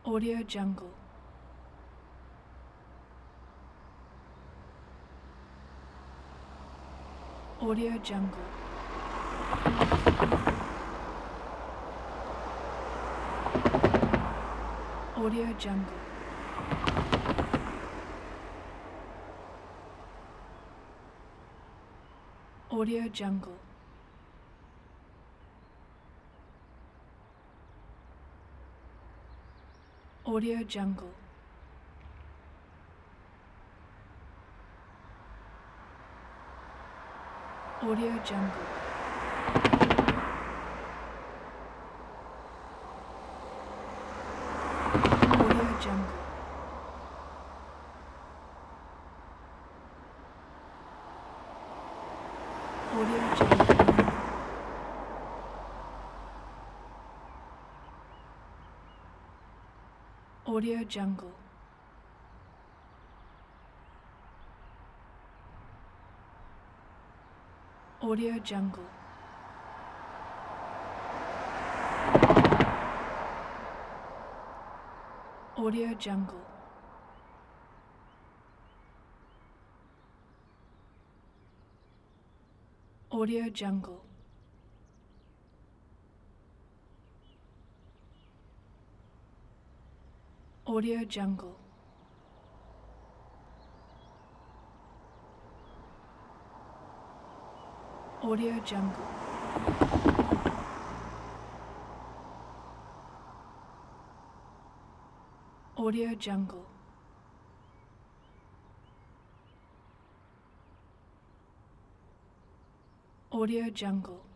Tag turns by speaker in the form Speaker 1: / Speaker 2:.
Speaker 1: Audio Jungle. Audio Jungle. Audio Jungle. Audio Jungle. Audio Jungle. Audio Jungle. Audio Jungle. Audio Jungle. Audio Jungle. Audio Jungle. Audio Jungle. Audio Jungle. Audio Jungle. Audio Jungle. Audio Jungle. Audio Jungle.